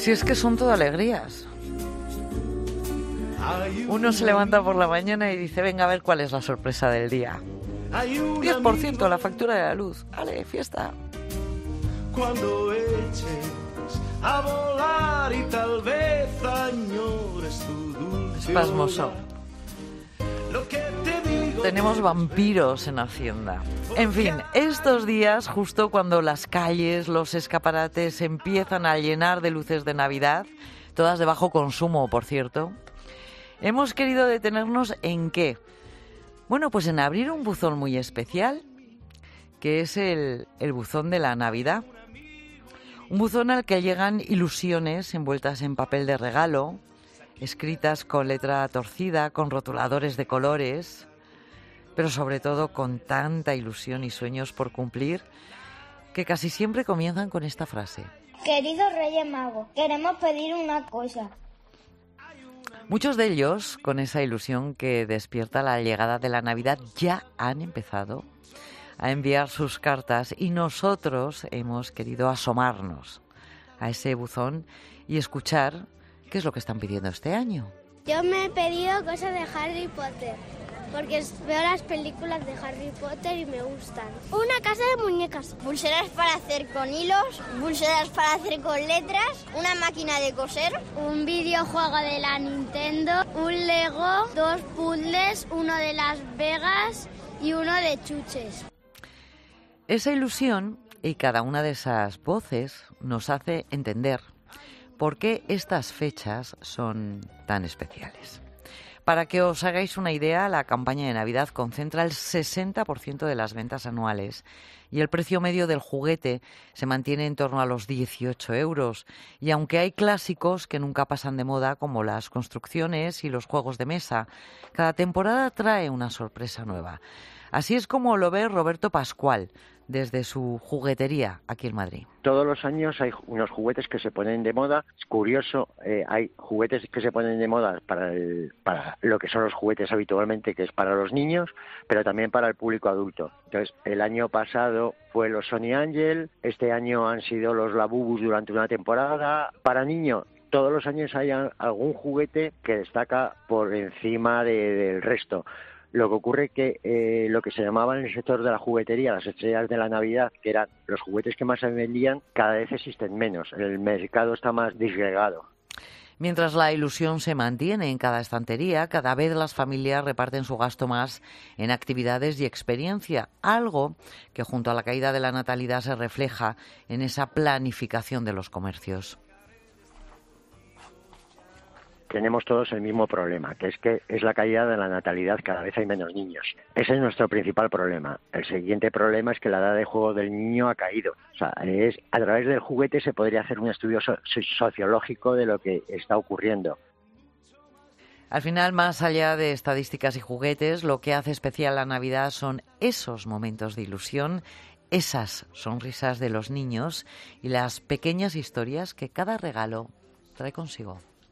Si es que son todo alegrías. Uno se levanta por la mañana y dice, venga a ver cuál es la sorpresa del día. 10% la factura de la luz. ¡Ale, fiesta! Cuando eches a volar y tal vez añores tu dulce Pasmoso. Lo que te digo. Tenemos vampiros en Hacienda. En fin, estos días, justo cuando las calles, los escaparates empiezan a llenar de luces de Navidad, todas de bajo consumo, por cierto, hemos querido detenernos en ¿qué? Bueno, pues en abrir un buzón muy especial, que es el buzón de la Navidad. Un buzón al que llegan ilusiones envueltas en papel de regalo, escritas con letra torcida, con rotuladores de colores, pero sobre todo con tanta ilusión y sueños por cumplir, que casi siempre comienzan con esta frase. Queridos Reyes Magos, queremos pedir una cosa. Muchos de ellos, con esa ilusión que despierta la llegada de la Navidad, ya han empezado a enviar sus cartas y nosotros hemos querido asomarnos a ese buzón y escuchar qué es lo que están pidiendo este año. Yo me he pedido cosas de Harry Potter, porque veo las películas de Harry Potter y me gustan. Una casa de muñecas. Pulseras para hacer con hilos, pulseras para hacer con letras, una máquina de coser, Un videojuego de la Nintendo, un Lego, 2 puzzles, uno de Las Vegas y uno de chuches. Esa ilusión y cada una de esas voces nos hace entender por qué estas fechas son tan especiales. Para que os hagáis una idea, la campaña de Navidad concentra el 60% de las ventas anuales y el precio medio del juguete se mantiene en torno a los 18 euros. Y aunque hay clásicos que nunca pasan de moda, como las construcciones y los juegos de mesa, cada temporada trae una sorpresa nueva. Así es como lo ve Roberto Pascual, desde su juguetería aquí en Madrid. Todos los años hay unos juguetes que se ponen de moda. Es curioso, hay juguetes que se ponen de moda para lo que son los juguetes habitualmente, que es para los niños, pero también para el público adulto. Entonces, el año pasado fue los Sony Angel, este año han sido los Labubus durante una temporada. Para niños, todos los años hay algún juguete que destaca por encima del resto. Lo que ocurre que lo que se llamaba en el sector de la juguetería las estrellas de la Navidad, que eran los juguetes que más se vendían, cada vez existen menos. El mercado está más disgregado. Mientras la ilusión se mantiene en cada estantería, cada vez las familias reparten su gasto más en actividades y experiencia, algo que junto a la caída de la natalidad se refleja en esa planificación de los comercios. Tenemos todos el mismo problema, que es la caída de la natalidad, cada vez hay menos niños. Ese es nuestro principal problema. El siguiente problema es que la edad de juego del niño ha caído. O sea, a través del juguete se podría hacer un estudio sociológico de lo que está ocurriendo. Al final, más allá de estadísticas y juguetes, lo que hace especial la Navidad son esos momentos de ilusión, esas sonrisas de los niños y las pequeñas historias que cada regalo trae consigo.